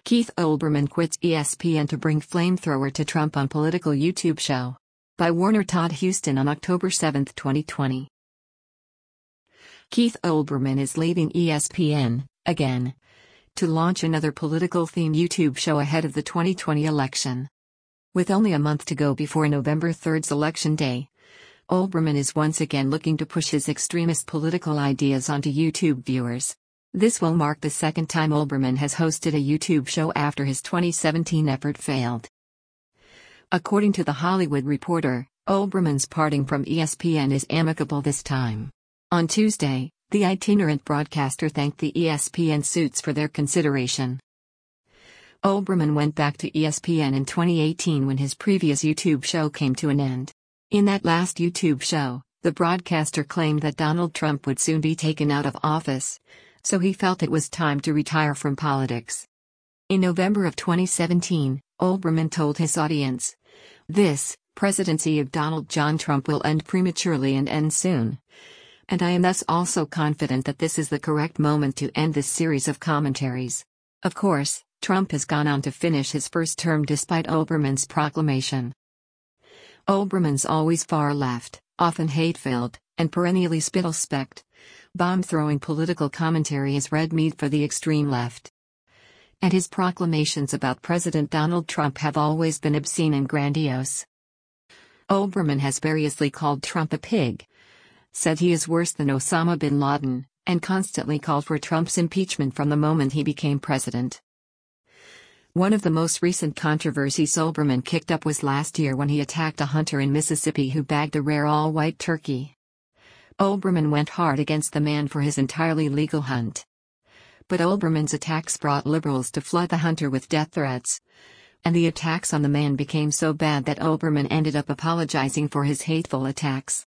Keith Olbermann quits ESPN to bring flamethrower to Trump on political YouTube show. By Warner Todd Houston on October 7, 2020. Keith Olbermann is leaving ESPN, again, to launch another political-themed YouTube show ahead of the 2020 election. With only a month to go before November 3rd's election day, Olbermann is once again looking to push his extremist political ideas onto YouTube viewers. This will mark the second time Olbermann has hosted a YouTube show after his 2017 effort failed. According to The Hollywood Reporter, Olbermann's parting from ESPN is amicable this time. On Tuesday, the itinerant broadcaster thanked the ESPN suits for their consideration. Olbermann went back to ESPN in 2018 when his previous YouTube show came to an end. In that last YouTube show, the broadcaster claimed that Donald Trump would soon be taken out of office, so he felt it was time to retire from politics. In November of 2017, Olbermann told his audience, "This presidency of Donald John Trump will end prematurely and end soon. And I am thus also confident that this is the correct moment to end this series of commentaries." Of course, Trump has gone on to finish his first term despite Olbermann's proclamation. Olbermann's always far left, often hate-filled, and perennially spittle-specked, bomb-throwing political commentary is red meat for the extreme left. And his proclamations about President Donald Trump have always been obscene and grandiose. Olbermann has variously called Trump a pig, said he is worse than Osama bin Laden, and constantly called for Trump's impeachment from the moment he became president. One of the most recent controversies Olbermann kicked up was last year when he attacked a hunter in Mississippi who bagged a rare all-white turkey. Olbermann went hard against the man for his entirely legal hunt. But Olbermann's attacks brought liberals to flood the hunter with death threats, and the attacks on the man became so bad that Olbermann ended up apologizing for his hateful attacks.